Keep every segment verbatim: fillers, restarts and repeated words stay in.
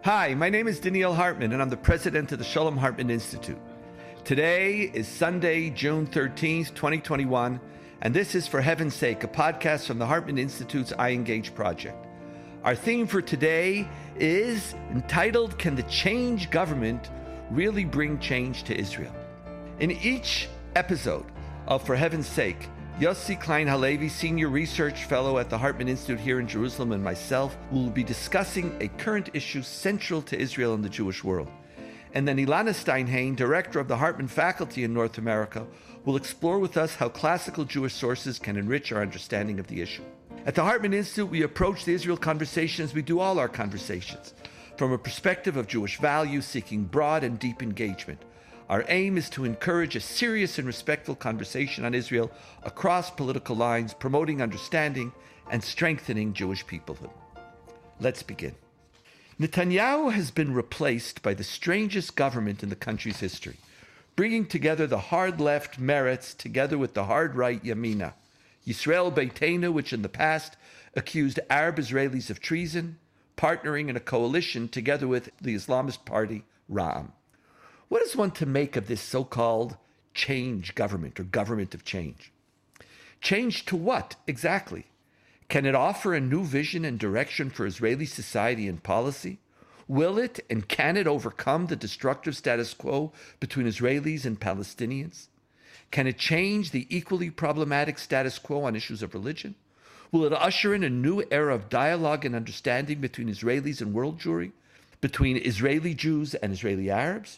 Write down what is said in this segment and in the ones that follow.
Hi, my name is Daniel Hartman, and I'm the president of the Shalom Hartman Institute. Today is Sunday, June thirteenth, twenty twenty-one, and this is For Heaven's Sake, a podcast from the Hartman Institute's iEngage project. Our theme for today is entitled, Can the Change Government Really Bring Change to Israel? In each episode of For Heaven's Sake, Yossi Klein Halevi, Senior Research Fellow at the Hartman Institute here in Jerusalem, and myself will be discussing a current issue central to Israel and the Jewish world. And then Ilana Steinhain, Director of the Hartman Faculty in North America, will explore with us how classical Jewish sources can enrich our understanding of the issue. At the Hartman Institute, we approach the Israel conversation as we do all our conversations, from a perspective of Jewish values, seeking broad and deep engagement. Our aim is to encourage a serious and respectful conversation on Israel across political lines, promoting understanding and strengthening Jewish peoplehood. Let's begin. Netanyahu has been replaced by the strangest government in the country's history, bringing together the hard left Meretz together with the hard right Yamina, Yisrael Beitenu, which in the past accused Arab Israelis of treason, partnering in a coalition together with the Islamist party Ra'am. What is one to make of this so-called change government or government of change? Change to what exactly? Can it offer a new vision and direction for Israeli society and policy? Will it and can it overcome the destructive status quo between Israelis and Palestinians? Can it change the equally problematic status quo on issues of religion? Will it usher in a new era of dialogue and understanding between Israelis and world Jewry, between Israeli Jews and Israeli Arabs?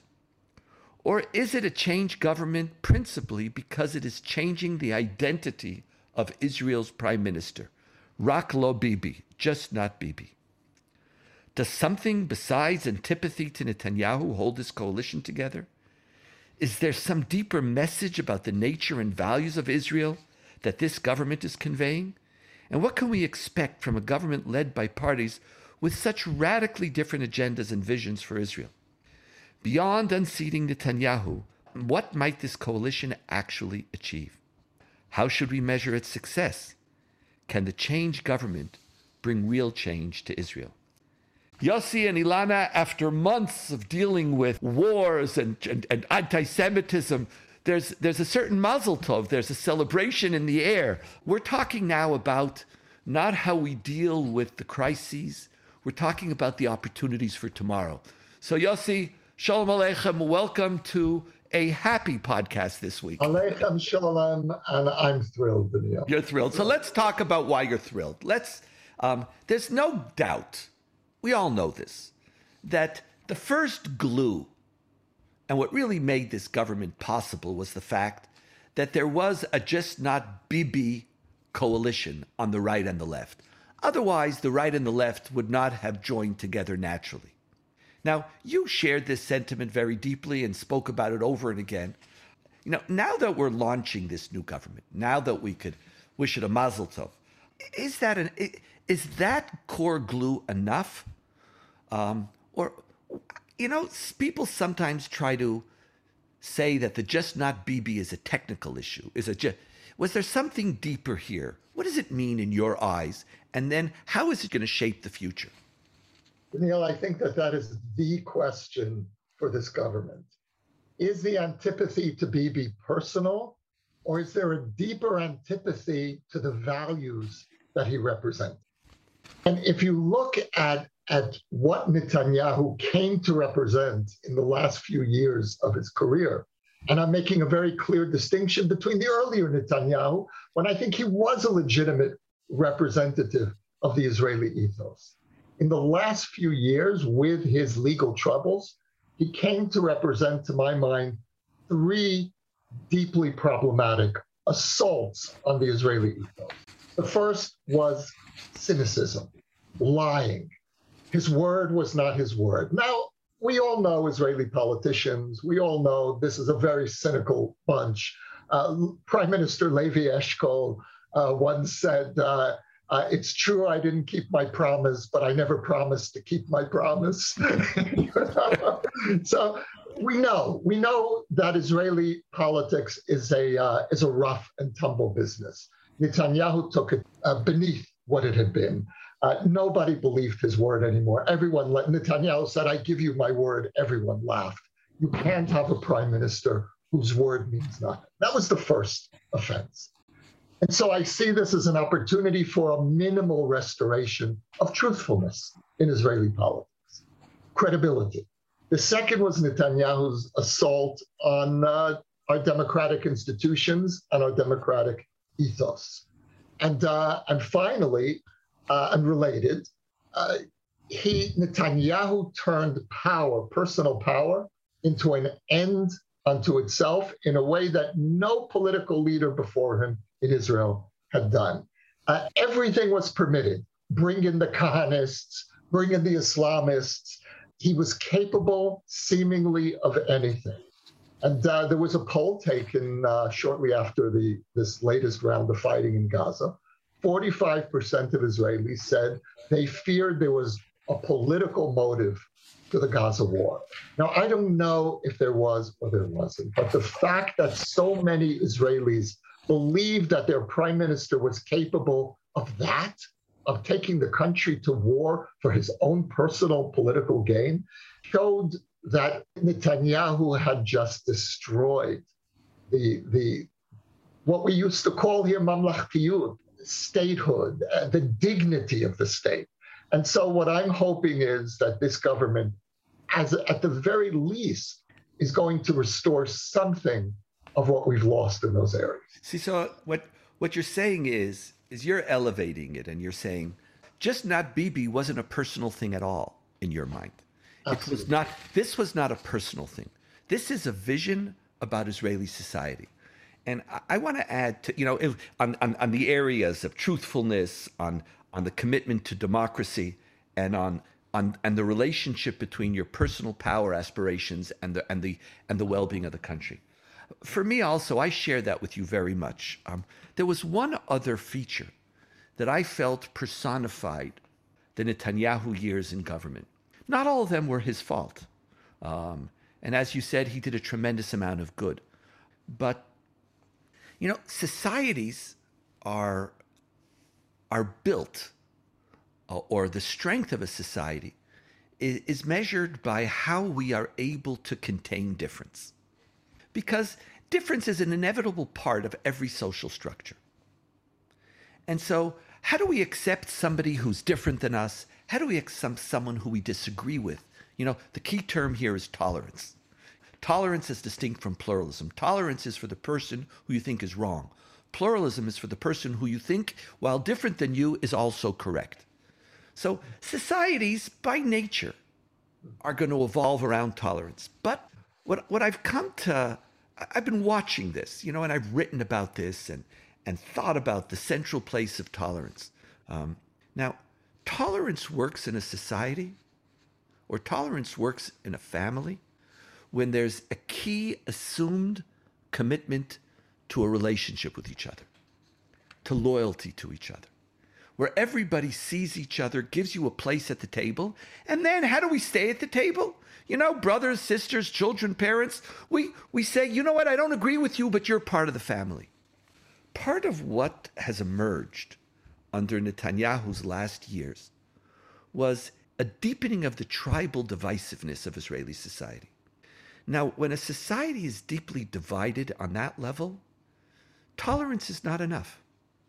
Or is it a change government principally because it is changing the identity of Israel's prime minister? Rak lo Bibi, just not Bibi. Does something besides antipathy to Netanyahu hold this coalition together? Is there some deeper message about the nature and values of Israel that this government is conveying? And what can we expect from a government led by parties with such radically different agendas and visions for Israel? Beyond unseating Netanyahu, what might this coalition actually achieve? How should we measure its success? Can the change government bring real change to Israel? Yossi and Ilana, after months of dealing with wars and, and, and anti-Semitism, there's, there's a certain mazel tov, there's a celebration in the air. We're talking now about not how we deal with the crises, we're talking about the opportunities for tomorrow. So Yossi, Shalom Aleichem, welcome to a happy podcast this week. Aleichem Shalom, and I'm thrilled, Daniel. You're thrilled. So let's talk about why you're thrilled. Let's. Um, there's no doubt, we all know this, that the first glue and what really made this government possible was the fact that there was a just not Bibi coalition on the right and the left. Otherwise, the right and the left would not have joined together naturally. Now, you shared this sentiment very deeply and spoke about it over and again. You know, now that we're launching this new government, now that we could wish it a mazel tov, is that an is that core glue enough? Um, or, you know, people sometimes try to say that the just not Bibi is a technical issue. Is a just, was there something deeper here? What does it mean in your eyes? And then how is it going to shape the future? Neil, I think that that is the question for this government. Is the antipathy to Bibi personal, or is there a deeper antipathy to the values that he represents? And if you look at, at what Netanyahu came to represent in the last few years of his career, and I'm making a very clear distinction between the earlier Netanyahu, when I think he was a legitimate representative of the Israeli ethos. In the last few years, with his legal troubles, he came to represent, to my mind, three deeply problematic assaults on the Israeli ethos. The first was cynicism, lying. His word was not his word. Now, we all know Israeli politicians. We all know this is a very cynical bunch. Uh, Prime Minister Levi Eshkol uh, once said, uh, Uh, it's true, I didn't keep my promise, but I never promised to keep my promise. So we know, we know that Israeli politics is a uh, is a rough and tumble business. Netanyahu took it uh, beneath what it had been. Uh, nobody believed his word anymore. Everyone, let, Netanyahu said, I give you my word. Everyone laughed. You can't have a prime minister whose word means nothing. That was the first offense. And so I see this as an opportunity for a minimal restoration of truthfulness in Israeli politics, credibility. The second was Netanyahu's assault on uh, our democratic institutions and our democratic ethos. And, uh, and finally, uh, and related, uh, he, Netanyahu turned power, personal power, into an end unto itself in a way that no political leader before him in Israel had done. Uh, everything was permitted. Bring in the Kahanists, bring in the Islamists. He was capable, seemingly, of anything. And uh, there was a poll taken uh, shortly after the this latest round of fighting in Gaza. forty-five percent of Israelis said they feared there was a political motive to the Gaza war. Now, I don't know if there was or there wasn't, but the fact that so many Israelis believed that their prime minister was capable of that, of taking the country to war for his own personal political gain, showed that Netanyahu had just destroyed the, the what we used to call here mamlachtiyut, statehood, uh, the dignity of the state. And so what I'm hoping is that this government, as at the very least, is going to restore something of what we've lost in those areas. See, so what what you're saying is, is you're elevating it and you're saying, just not Bibi wasn't a personal thing at all in your mind. Absolutely. It was not, this was not a personal thing. This is a vision about Israeli society. And I, I want to add to, you know, if, on, on, on the areas of truthfulness, on on the commitment to democracy, and on on and the relationship between your personal power aspirations and the and the and the well-being of the country. For me also, I share that with you very much. Um, there was one other feature that I felt personified the Netanyahu years in government. Not all of them were his fault. Um, and as you said, he did a tremendous amount of good. But, you know, societies are, are built, uh, or the strength of a society is, is measured by how we are able to contain difference. Because difference is an inevitable part of every social structure. And so how do we accept somebody who's different than us? How do we accept someone who we disagree with? You know, the key term here is tolerance. Tolerance is distinct from pluralism. Tolerance is for the person who you think is wrong. Pluralism is for the person who you think, while different than you, is also correct. So societies, by nature, are going to evolve around tolerance. But what, what I've come to, I've been watching this, you know, and I've written about this and, and thought about the central place of tolerance. Um, now, tolerance works in a society, or tolerance works in a family, when there's a key assumed commitment to a relationship with each other, to loyalty to each other, where everybody sees each other, gives you a place at the table, and then how do we stay at the table? You know, brothers, sisters, children, parents, we, we say, you know what, I don't agree with you, but you're part of the family. Part of what has emerged under Netanyahu's last years was a deepening of the tribal divisiveness of Israeli society. Now, when a society is deeply divided on that level, tolerance is not enough.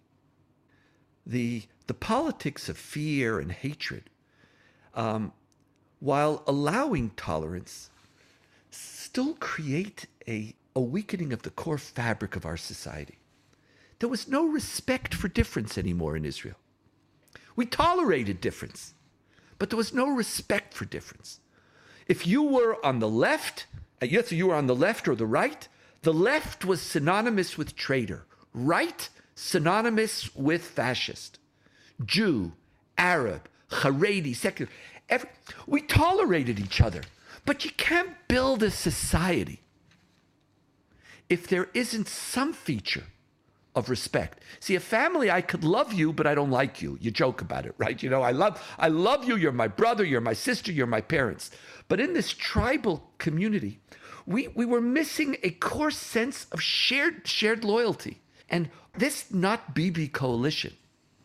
The, the politics of fear and hatred, um, while allowing tolerance, still create a, a weakening of the core fabric of our society. There was no respect for difference anymore in Israel. We tolerated difference, but there was no respect for difference. If you were on the left, yes, you were on the left or the right, the left was synonymous with traitor, right synonymous with fascist, Jew, Arab, Haredi, secular. Every, we tolerated each other, but you can't build a society if there isn't some feature of respect. See, a family, I could love you, but I don't like you. You joke about it, right? You know, I love, I love you. You're my brother. You're my sister. You're my parents. But in this tribal community, we, we were missing a core sense of shared, shared loyalty. And this Not Bibi coalition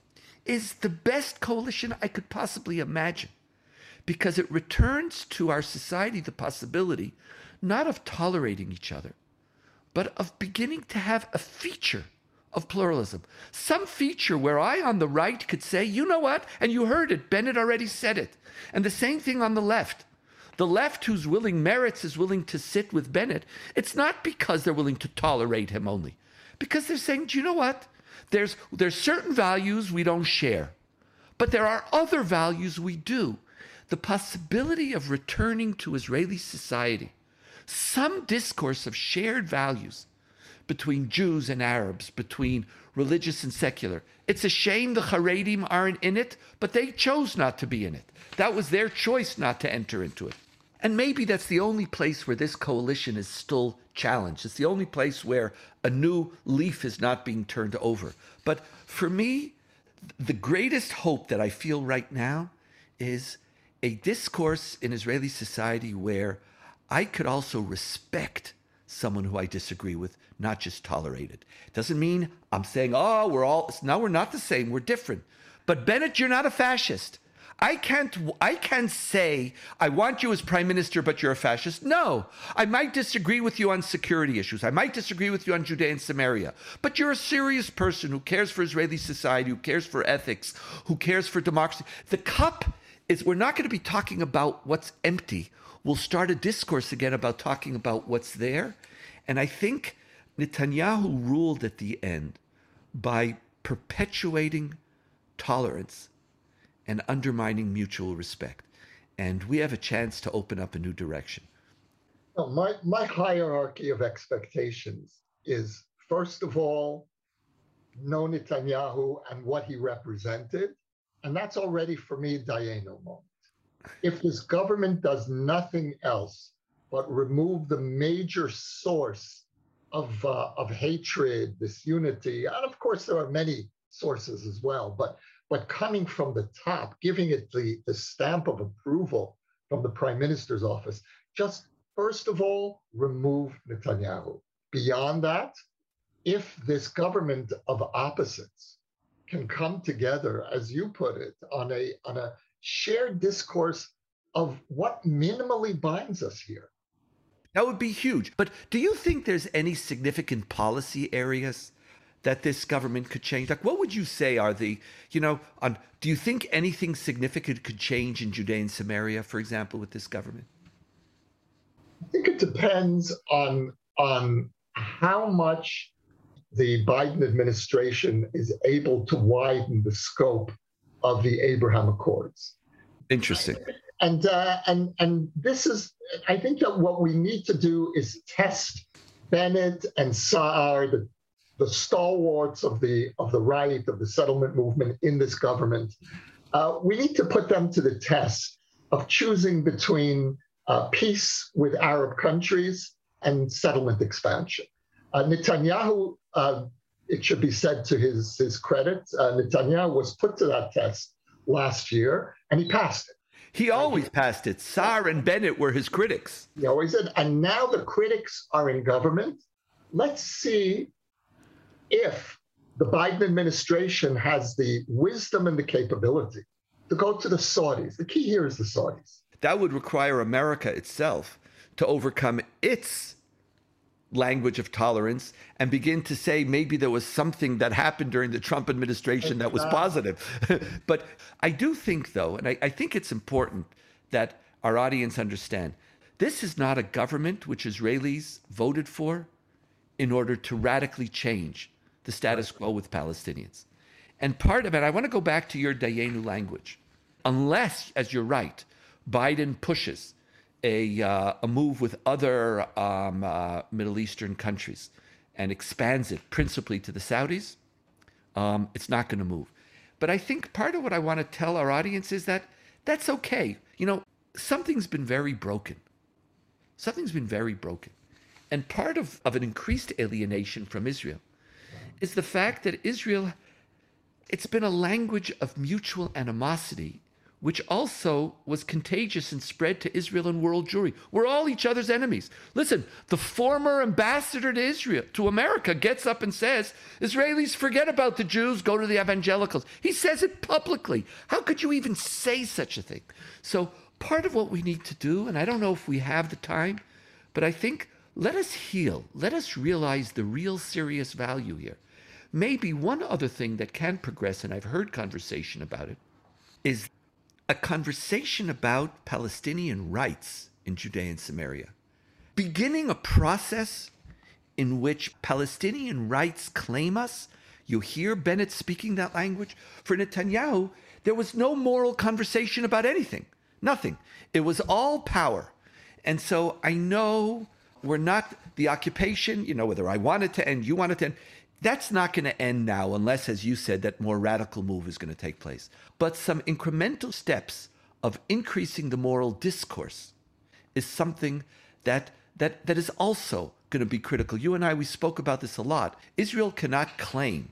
is the best coalition I could possibly imagine, because it returns to our society the possibility not of tolerating each other, but of beginning to have a feature of pluralism. Some feature where I on the right could say, you know what? And you heard it, Bennett already said it. And the same thing on the left. The left who's willing, Meretz is willing to sit with Bennett. It's not because they're willing to tolerate him only. Because they're saying, do you know what? There's, there's certain values we don't share. But there are other values we do. The possibility of returning to Israeli society, some discourse of shared values between Jews and Arabs, between religious and secular. It's a shame the Haredim aren't in it, but they chose not to be in it. That was their choice not to enter into it. And maybe that's the only place where this coalition is still challenged. It's the only place where a new leaf is not being turned over. But for me, the greatest hope that I feel right now is a discourse in Israeli society where I could also respect someone who I disagree with, not just tolerate it. Doesn't mean I'm saying, oh, we're all, no, we're not the same, we're different. But Bennett, you're not a fascist. I can't, I can't say, I want you as prime minister, but you're a fascist. No, I might disagree with you on security issues. I might disagree with you on Judea and Samaria, but you're a serious person who cares for Israeli society, who cares for ethics, who cares for democracy. The cup is, we're not going to be talking about what's empty. We'll start a discourse again about talking about what's there. And I think Netanyahu ruled at the end by perpetuating tolerance and undermining mutual respect. And we have a chance to open up a new direction. Well, my, my hierarchy of expectations is, first of all, no Netanyahu and what he represented. And that's already, for me, Dayenu moment. If this government does nothing else but remove the major source of, uh, of hatred, disunity, and of course there are many sources as well, but, but coming from the top, giving it the, the stamp of approval from the prime minister's office, just first of all, remove Netanyahu. Beyond that, if this government of opposites can come together, as you put it, on a, on a shared discourse of what minimally binds us here. That would be huge. But do you think there's any significant policy areas that this government could change? Like, what would you say are the, you know, on, do you think anything significant could change in Judea and Samaria, for example, with this government? I think it depends on, on how much the Biden administration is able to widen the scope of the Abraham Accords. Interesting. And uh, and and this is, I think that what we need to do is test Bennett and Saar, the, the stalwarts of the of the right, of the settlement movement in this government. Uh, we need to put them to the test of choosing between uh, peace with Arab countries and settlement expansion. Uh, Netanyahu, uh, it should be said to his, his credit, uh, Netanyahu was put to that test last year, and he passed it. He always passed it. Saar and Bennett were his critics. He always did. And now the critics are in government. Let's see if the Biden administration has the wisdom and the capability to go to the Saudis. The key here is the Saudis. That would require America itself to overcome its language of tolerance and begin to say maybe there was something that happened during the Trump administration that was positive. But I do think, though, and I, I think it's important that our audience understand, this is not a government which Israelis voted for in order to radically change the status quo with Palestinians. And part of it, I want to go back to your Dayenu language. Unless, as you're right, Biden pushes a, uh, a move with other um, uh, Middle Eastern countries and expands it principally to the Saudis, um, it's not going to move. But I think part of what I want to tell our audience is that that's okay. You know, something's been very broken. Something's been very broken. And part of, of an increased alienation from Israel is the fact that Israel, it's been a language of mutual animosity which also was contagious and spread to Israel and world Jewry. We're all each other's enemies. Listen, the former ambassador to Israel, to America, gets up and says, Israelis, forget about the Jews, go to the evangelicals. He says it publicly. How could you even say such a thing? So part of what we need to do, and I don't know if we have the time, but I think let us heal. Let us realize the real serious value here. Maybe one other thing that can progress, and I've heard conversation about it, is a conversation about Palestinian rights in Judea and Samaria, beginning a process in which Palestinian rights claim us. You hear Bennett speaking that language. For Netanyahu, there was no moral conversation about anything, nothing. It was all power. And so I know we're not the occupation, you know, whether I want it to end, you want it to end. That's not going to end now unless, as you said, that more radical move is going to take place. But some incremental steps of increasing the moral discourse is something that that that is also going to be critical. You and I, we spoke about this a lot. Israel cannot claim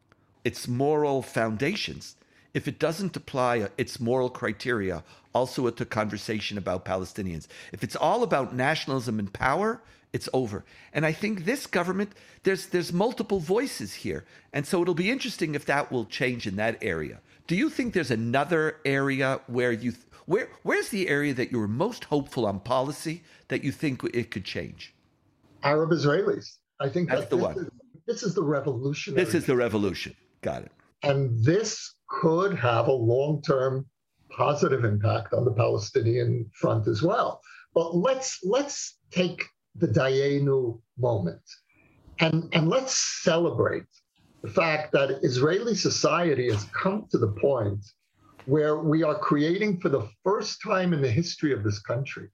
its moral foundations if it doesn't apply its moral criteria also to conversation about Palestinians. If it's all about nationalism and power, it's over. And I think this government, there's there's multiple voices here. And so it'll be interesting if that will change in that area. Do you think there's another area where you, th- where where's the area that you're most hopeful on policy that you think it could change? Arab Israelis. I think That's that the this one. Is, this is the revolutionary. This is the revolution. Got it. And this could have a long-term positive impact on the Palestinian front as well. But let's let's take the Dayenu moment and, and let's celebrate the fact that Israeli society has come to the point where we are creating for the first time in the history of this country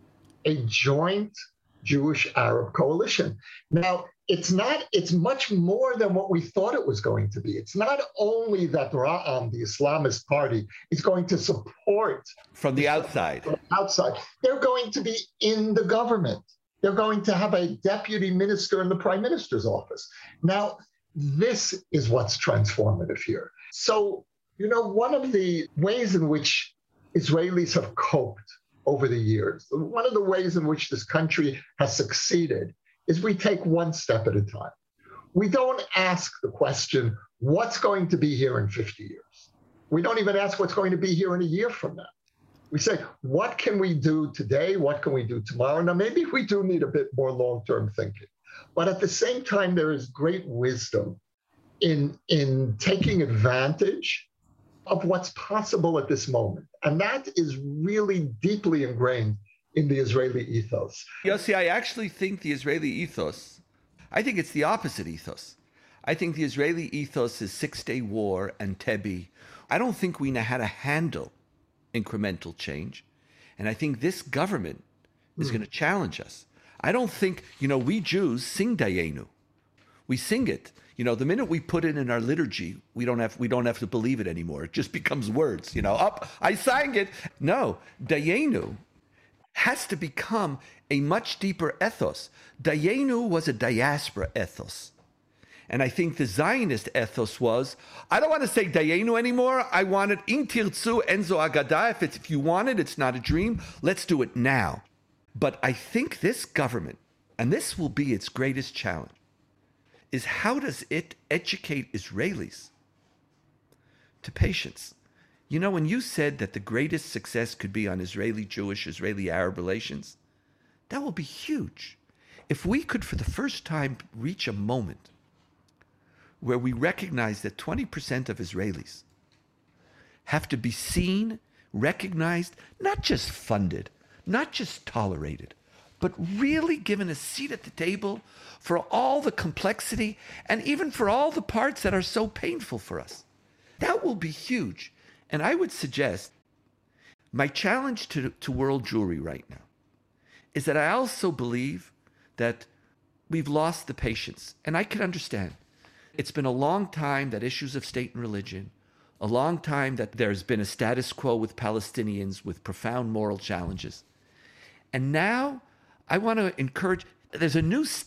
a joint Jewish-Arab coalition. Now, it's not, it's much more than what we thought it was going to be. It's not only that Ra'am, the Islamist party, is going to support from the outside. From the outside. They're going to be in the government. They're going to have a deputy minister in the prime minister's office. Now, this is what's transformative here. So, you know, one of the ways in which Israelis have coped over the years, one of the ways in which this country has succeeded is we take one step at a time. We don't ask the question, what's going to be here in fifty years? We don't even ask what's going to be here in a year from now. We say, what can we do today? What can we do tomorrow? Now, maybe we do need a bit more long-term thinking. But at the same time, there is great wisdom in, in taking advantage of what's possible at this moment. And that is really deeply ingrained in the Israeli ethos. Yossi, I actually think the Israeli ethos, I think it's the opposite ethos. I think the Israeli ethos is Six-Day War and Tebi. I don't think we know how to handle incremental change. And I think this government is mm. going to challenge us. I don't think, you know, we Jews sing Dayenu. We sing it. You know, the minute we put it in our liturgy, we don't have we don't have to believe it anymore. It just becomes words, you know. Up, I sang it. No, Dayenu has to become a much deeper ethos. Dayenu was a diaspora ethos. And I think the Zionist ethos was, I don't want to say Dayenu anymore. I want it in tirtzu enzo agada. If, it's, if you want it, it's not a dream. Let's do it now. But I think this government, and this will be its greatest challenge, is how does it educate Israelis to patience? You know, when you said that the greatest success could be on Israeli-Jewish, Israeli-Arab relations, that will be huge. If we could, for the first time, reach a moment where we recognize that twenty percent of Israelis have to be seen, recognized, not just funded, not just tolerated, but really given a seat at the table for all the complexity and even for all the parts that are so painful for us. That will be huge. And I would suggest my challenge to, to world Jewry right now is that I also believe that we've lost the patience. And I can understand. It's been a long time that issues of state and religion, a long time that there's been a status quo with Palestinians with profound moral challenges. And now I want to encourage, there's a new step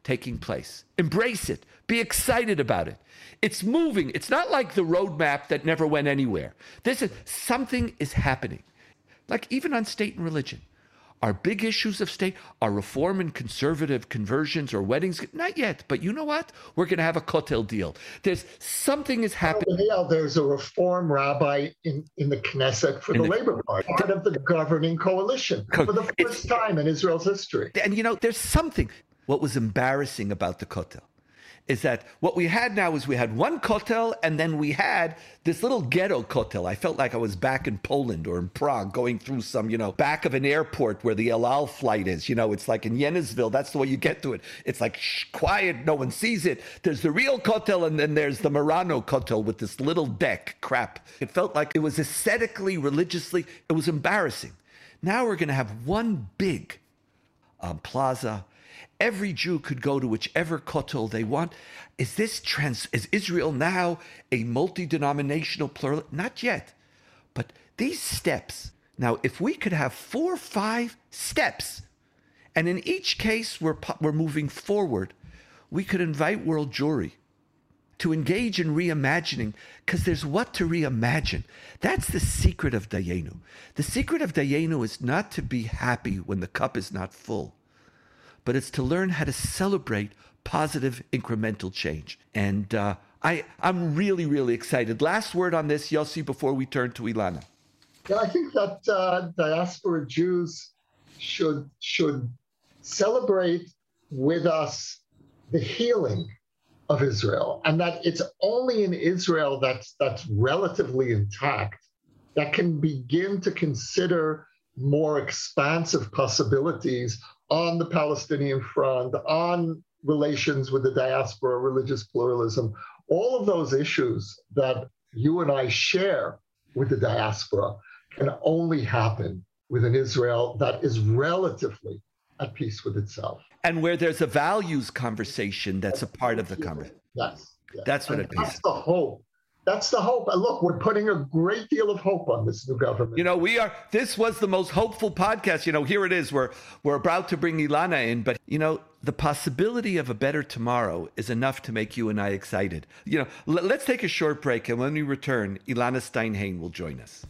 taking place. Embrace it. Be excited about it. It's moving. It's not like the roadmap that never went anywhere. This is something is happening. Like even on state and religion. Our big issues of state are reform and conservative conversions or weddings. Not yet, but you know what? We're going to have a kotel deal. There's something is happening. Well, there's a reform rabbi in, in the Knesset for the, the Labor Party, part of the governing coalition for the first time in Israel's history. And you know, there's something. What was embarrassing about the kotel is that what we had now is we had one kotel and then we had this little ghetto kotel. I felt like I was back in Poland or in Prague going through some, you know, back of an airport where the El Al flight is. You know, it's like in Yenisville. That's the way you get to it. It's like shh, quiet. No one sees it. There's the real kotel and then there's the Marano kotel with this little deck crap. It felt like it was aesthetically, religiously, it was embarrassing. Now we're going to have one big um, plaza. Every Jew could go to whichever kotel they want. Is this trans? Is Israel now a multi-denominational plural? Not yet. But these steps, now if we could have four or five steps, and in each case we're, we're moving forward, we could invite world Jewry to engage in reimagining, because there's what to reimagine. That's the secret of Dayenu. The secret of Dayenu is not to be happy when the cup is not full, but it's to learn how to celebrate positive incremental change. And uh, I, I'm really, really excited. Last word on this, Yossi, before we turn to Ilana. Yeah, I think that uh, diaspora Jews should, should celebrate with us the healing of Israel, and that it's only in Israel that's, that's relatively intact that can begin to consider more expansive possibilities on the Palestinian front, on relations with the diaspora, religious pluralism, all of those issues that you and I share with the diaspora can only happen with an Israel that is relatively at peace with itself. And where there's a values conversation that's a part of the conversation. Yes. yes. That's what and it That's is. the hope. That's the hope. And look, we're putting a great deal of hope on this new government. You know, we are, this was the most hopeful podcast. You know, here it is. We're, we're about to bring Ilana in, but you know, the possibility of a better tomorrow is enough to make you and I excited. You know, l- let's take a short break. And when we return, Ilana Stein-Hain will join us.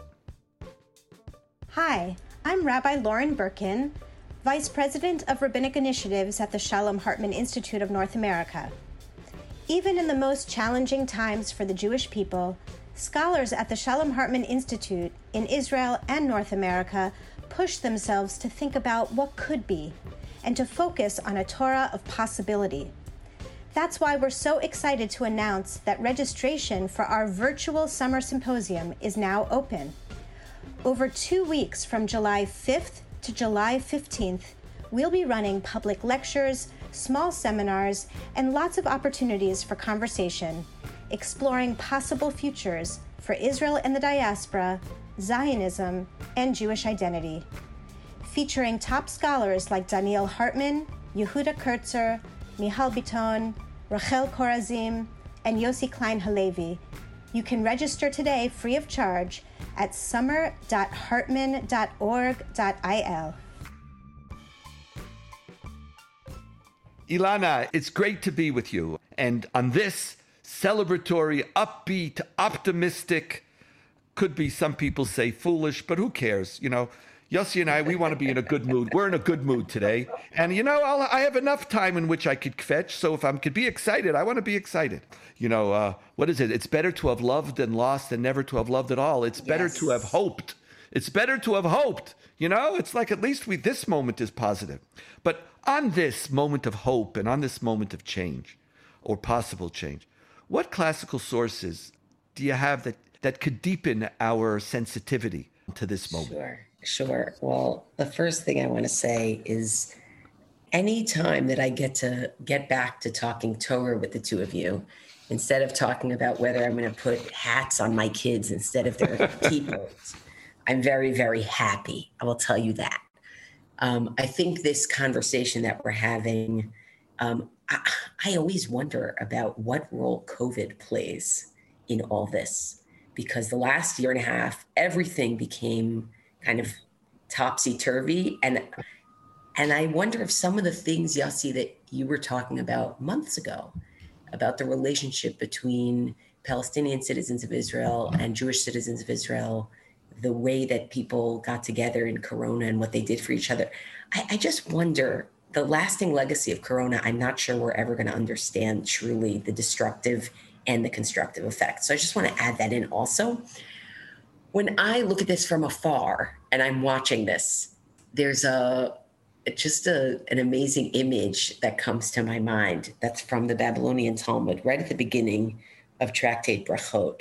Hi, I'm Rabbi Lauren Birkin, Vice President of Rabbinic Initiatives at the Shalom Hartman Institute of North America. Even in the most challenging times for the Jewish people, scholars at the Shalom Hartman Institute in Israel and North America push themselves to think about what could be and to focus on a Torah of possibility. That's why we're so excited to announce that registration for our virtual summer symposium is now open. Over two weeks from July fifth to July fifteenth, we'll be running public lectures, small seminars, and lots of opportunities for conversation, exploring possible futures for Israel and the diaspora, Zionism, and Jewish identity. Featuring top scholars like Daniel Hartman, Yehuda Kurtzer, Michal Biton, Rachel Korazim, and Yossi Klein Halevi. You can register today free of charge at summer dot hartman dot org dot I L. Ilana, it's great to be with you. And on this celebratory, upbeat, optimistic, could be some people say foolish, but who cares? You know, Yossi and I, we want to be in a good mood. We're in a good mood today. And, you know, I'll, I have enough time in which I could fetch. So if I could be excited, I want to be excited. You know, uh, what is it? It's better to have loved and lost than never to have loved at all. It's better yes. to have hoped. It's better to have hoped. You know, it's like at least we this moment is positive. But on this moment of hope and on this moment of change or possible change, what classical sources do you have that, that could deepen our sensitivity to this moment? Sure, sure. Well, the first thing I want to say is any time that I get to get back to talking Torah with the two of you, instead of talking about whether I'm going to put hats on my kids instead of their keyboards, I'm very, very happy. I will tell you that. Um, I think this conversation that we're having, um, I, I always wonder about what role COVID plays in all this, because the last year and a half, everything became kind of topsy-turvy. And And I wonder if some of the things, Yossi, that you were talking about months ago, about the relationship between Palestinian citizens of Israel and Jewish citizens of Israel, the way that people got together in Corona and what they did for each other. I, I just wonder, the lasting legacy of Corona, I'm not sure we're ever going to understand truly the destructive and the constructive effects. So I just want to add that in also. When I look at this from afar and I'm watching this, there's a just a, an amazing image that comes to my mind that's from the Babylonian Talmud, right at the beginning of Tractate Brachot.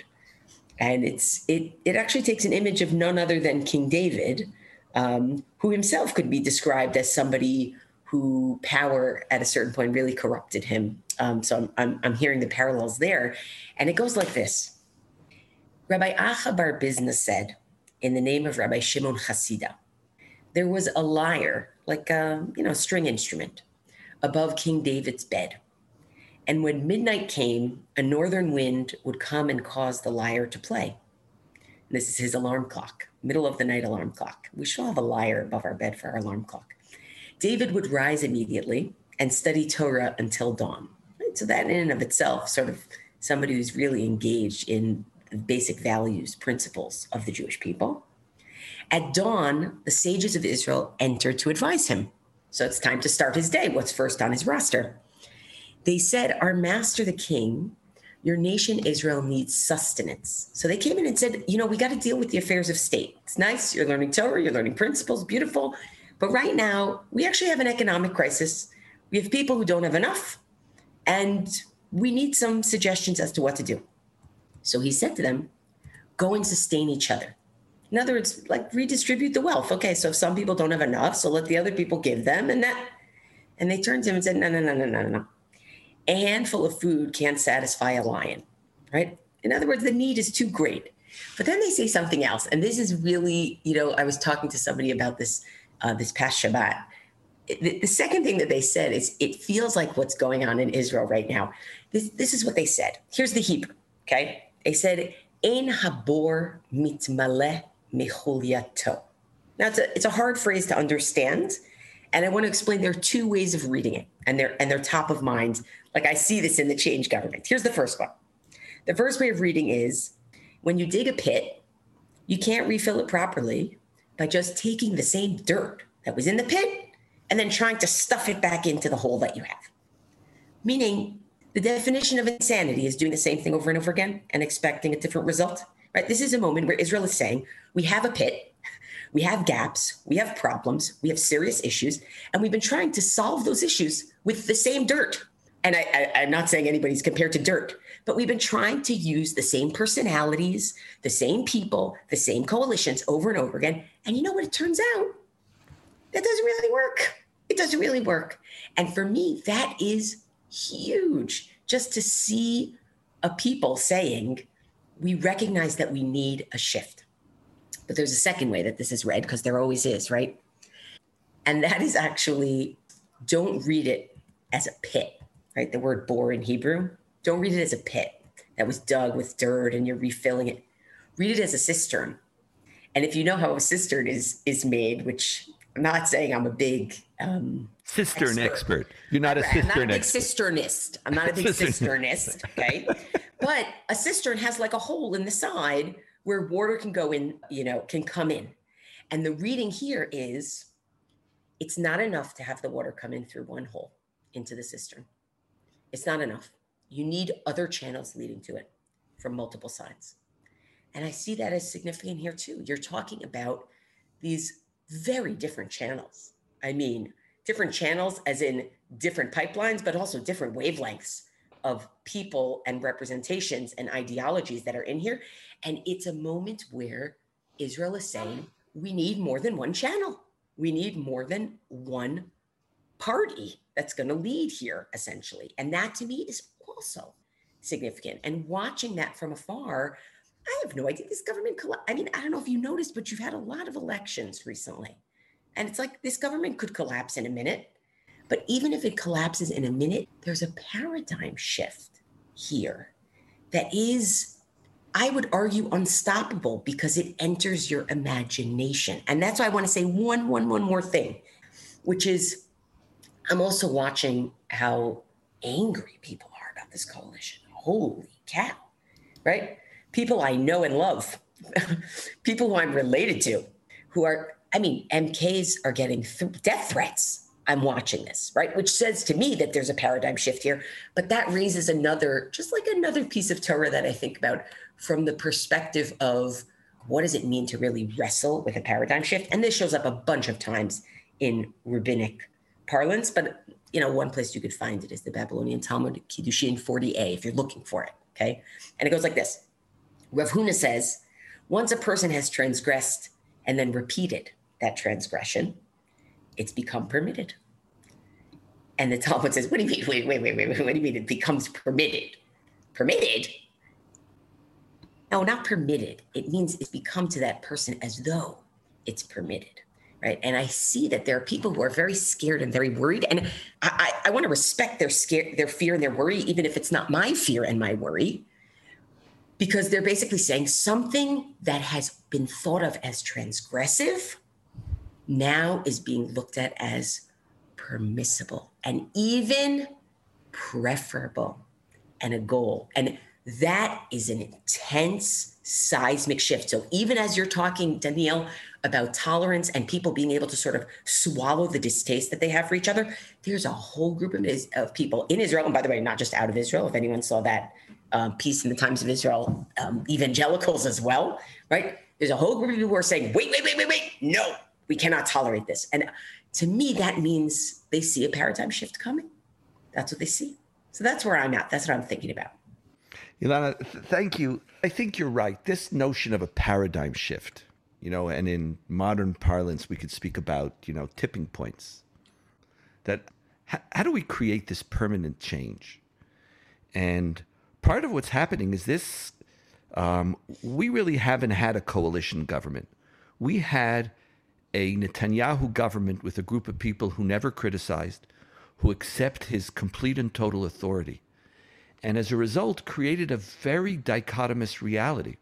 And it's it it actually takes an image of none other than King David, um, who himself could be described as somebody who power at a certain point really corrupted him. Um, so I'm, I'm, I'm hearing the parallels there. And it goes like this. Rabbi Acha bar Bizna said, in the name of Rabbi Shimon Hasidah, there was a lyre, like a you know string instrument, above King David's bed. And when midnight came, a northern wind would come and cause the lyre to play. And this is his alarm clock, middle of the night alarm clock. We should all have a lyre above our bed for our alarm clock. David would rise immediately and study Torah until dawn. Right? So that in and of itself, sort of somebody who's really engaged in the basic values, principles of the Jewish people. At dawn, the sages of Israel entered to advise him. So it's time to start his day. What's first on his roster? They said, our master, the king, your nation Israel needs sustenance. So they came in and said, you know, we got to deal with the affairs of state. It's nice. You're learning Torah. You're learning principles. Beautiful. But right now, we actually have an economic crisis. We have people who don't have enough. And we need some suggestions as to what to do. So he said to them, go and sustain each other. In other words, like redistribute the wealth. Okay, so if some people don't have enough, so let the other people give them. And that, and they turned to him and said, no, no, no, no, no, no. A handful of food can't satisfy a lion, right? In other words, the need is too great. But then they say something else. And this is really, you know, I was talking to somebody about this uh, this past Shabbat. The, the second thing that they said is, it feels like what's going on in Israel right now. This, this is what they said. Here's the Hebrew, okay? They said, Ein habor mitmaleh mechulyato. Now, it's a, it's a hard phrase to understand. And I want to explain there are two ways of reading it, and they're, and they're top of mind. Like I see this in the change government. Here's the first one. The first way of reading is, when you dig a pit, you can't refill it properly by just taking the same dirt that was in the pit and then trying to stuff it back into the hole that you have. Meaning, the definition of insanity is doing the same thing over and over again and expecting a different result, right? This is a moment where Israel is saying, we have a pit, we have gaps, we have problems, we have serious issues, and we've been trying to solve those issues with the same dirt. And I, I, I'm not saying anybody's compared to dirt, but we've been trying to use the same personalities, the same people, the same coalitions over and over again. And you know what it turns out? That doesn't really work. It doesn't really work. And for me, that is huge, just to see a people saying, we recognize that we need a shift. But there's a second way that this is read, because there always is, right? And that is actually, don't read it as a pit, right? The word bore in Hebrew. Don't read it as a pit that was dug with dirt and you're refilling it. Read it as a cistern. And if you know how a cistern is is made, which I'm not saying I'm a big um, cistern expert. expert. You're not a I'm cistern not a big expert. cisternist. I'm not a big cisternist, okay? But a cistern has like a hole in the side where water can go in, you know, can come in. And the reading here is, it's not enough to have the water come in through one hole into the cistern. It's not enough. You need other channels leading to it from multiple sides. And I see that as significant here too. You're talking about these very different channels. I mean, different channels as in different pipelines, but also different wavelengths of people and representations and ideologies that are in here. And it's a moment where Israel is saying, we need more than one channel. We need more than one party that's going to lead here, essentially. And that to me is also significant. And watching that from afar, I have no idea. This government, I mean, I don't know if you noticed, but you've had a lot of elections recently. And it's like this government could collapse in a minute. But even if it collapses in a minute, there's a paradigm shift here that is, I would argue, unstoppable because it enters your imagination. And that's why I want to say one, one, one more thing. which is I'm also watching how angry people are about this coalition. Holy cow, right? People I know and love, people who I'm related to, who are, I mean, M Ks are getting th- death threats. I'm watching this, right? Which says to me that there's a paradigm shift here. But that raises another, just like another piece of Torah that I think about from the perspective of what does it mean to really wrestle with a paradigm shift? And this shows up a bunch of times in rabbinic parlance, but you know, one place you could find it is the Babylonian Talmud, Kiddushin forty a, if you're looking for it, okay? And it goes like this. Rav Huna says, once a person has transgressed and then repeated that transgression, it's become permitted. And the Talmud says, what do you mean? Wait, wait, wait, wait, wait. What do you mean it becomes permitted? Permitted? No, not permitted. It means it's become to that person as though it's permitted, right? And I see that there are people who are very scared and very worried. And I, I, I want to respect their scare, their fear and their worry, even if it's not my fear and my worry, because they're basically saying something that has been thought of as transgressive now is being looked at as permissible and even preferable and a goal. And that is an intense seismic shift. So even as you're talking, Danielle, about tolerance and people being able to sort of swallow the distaste that they have for each other, there's a whole group of, of people in Israel, and by the way, not just out of Israel, if anyone saw that um, piece in the Times of Israel, um, evangelicals as well, right? There's a whole group of people who are saying, wait, wait, wait, wait, wait, no, we cannot tolerate this. And to me, that means they see a paradigm shift coming. That's what they see. So that's where I'm at. That's what I'm thinking about. Ilana, th- thank you. I think you're right. This notion of a paradigm shift, you know, and in modern parlance, we could speak about, you know, tipping points. That h- how do we create this permanent change? And part of what's happening is this, um, we really haven't had a coalition government. We had a Netanyahu government with a group of people who never criticized, who accept his complete and total authority. And as a result, created a very dichotomous reality.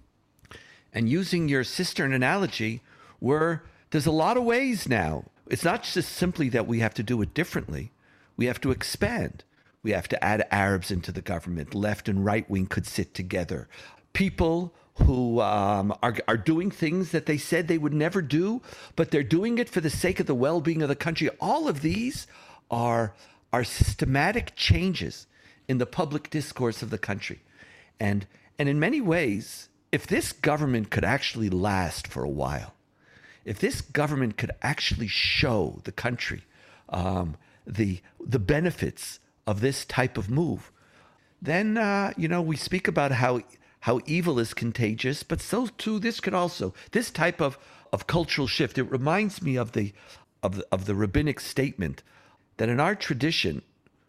And using your cistern analogy, where there's a lot of ways now. It's not just simply that we have to do it differently. We have to expand. We have to add Arabs into the government. Left and right wing could sit together. People who um, are, are doing things that they said they would never do, but they're doing it for the sake of the well-being of the country. All of these are, are systematic changes in the public discourse of the country. And, and in many ways, if this government could actually last for a while, if this government could actually show the country um, the, the benefits of this type of move, then, uh, you know, we speak about how how evil is contagious, but so too this could also, this type of, of cultural shift, it reminds me of the, of the of the rabbinic statement that in our tradition,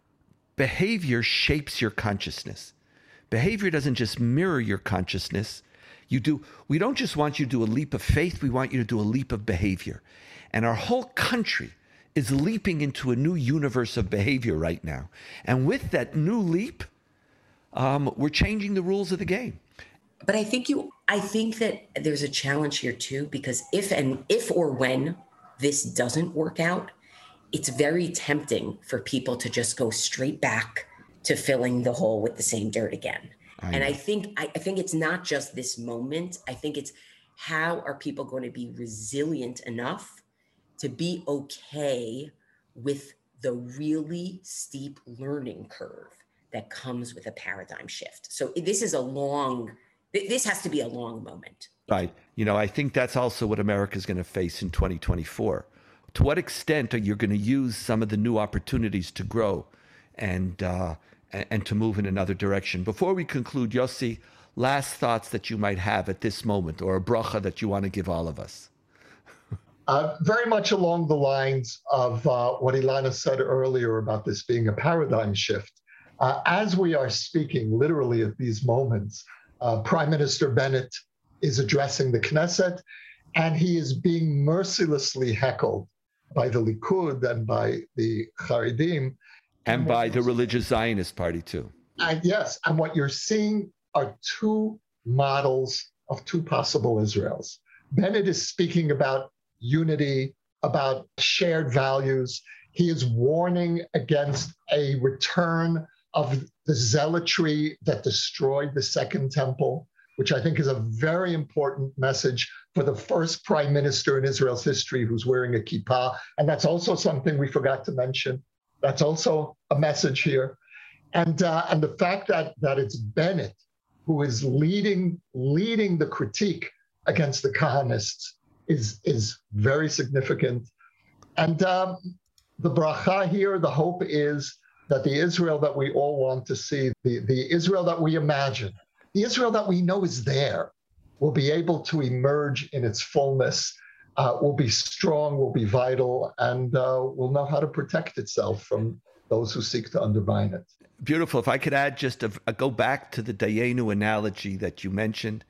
behavior shapes your consciousness. Behavior doesn't just mirror your consciousness. You do, we don't just want you to do a leap of faith, we want you to do a leap of behavior. And our whole country is leaping into a new universe of behavior right now. And with that new leap, Um, we're changing the rules of the game. But I think you, I think that there's a challenge here too, because if and if or when this doesn't work out, it's very tempting for people to just go straight back to filling the hole with the same dirt again. I and I think I, I think it's not just this moment. I think it's how are people going to be resilient enough to be okay with the really steep learning curve that comes with a paradigm shift. So this is a long, this has to be a long moment. Right. You know, I think that's also what America's going to face in twenty twenty-four. To what extent are you going to use some of the new opportunities to grow and uh, and to move in another direction? Before we conclude, Yossi, last thoughts that you might have at this moment, or a bracha that you want to give all of us. Uh, very much along the lines of uh, what Ilana said earlier about this being a paradigm shift. Uh, as we are speaking, literally at these moments, uh, Prime Minister Bennett is addressing the Knesset, and he is being mercilessly heckled by the Likud and by the Haredim. And by the religious Zionist party, too. And yes, and what you're seeing are two models of two possible Israels. Bennett is speaking about unity, about shared values. He is warning against a return of the zealotry that destroyed the Second Temple, which I think is a very important message for the first prime minister in Israel's history who's wearing a kippah. And that's also something we forgot to mention. That's also a message here. And uh, and the fact that that it's Bennett who is leading leading the critique against the Kahanists is, is very significant. And um, the bracha here, the hope is that the Israel that we all want to see, the, the Israel that we imagine, the Israel that we know is there, will be able to emerge in its fullness, uh, will be strong, will be vital, and uh, will know how to protect itself from those who seek to undermine it. Beautiful. If I could add just a, a go back to the Dayenu analogy that you mentioned,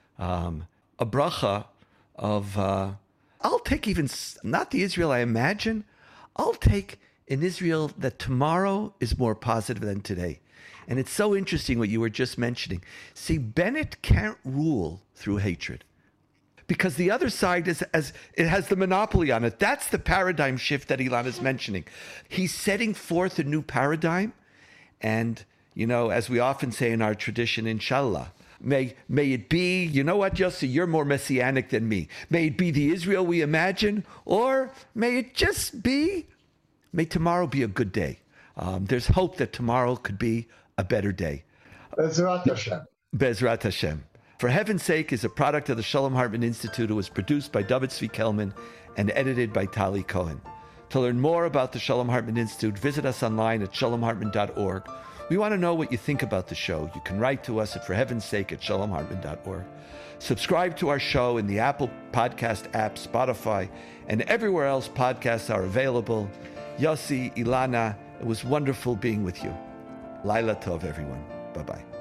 um, a bracha of, uh, I'll take even, not the Israel I imagine, I'll take an Israel that tomorrow is more positive than today. And it's so interesting what you were just mentioning. See, Bennett can't rule through hatred because the other side is as it has the monopoly on it. That's the paradigm shift that Ilan is mentioning. He's setting forth a new paradigm. And, you know, as we often say in our tradition, inshallah, may may it be, you know what, Yossi, you're more messianic than me. May it be the Israel we imagine, or may it just be, may tomorrow be a good day. Um, there's hope that tomorrow could be a better day. Bezrat Hashem. Bezrat Hashem. For Heaven's Sake is a product of the Shalom Hartman Institute. It was produced by David Zvi Kelman and edited by Tali Cohen. To learn more about the Shalom Hartman Institute, visit us online at shalom hartman dot org. We want to know what you think about the show. You can write to us at For Heaven's Sake at shalom hartman dot org. Subscribe to our show in the Apple Podcast app, Spotify, and everywhere else podcasts are available. Yossi, Ilana, it was wonderful being with you. Laila Tov, everyone. Bye-bye.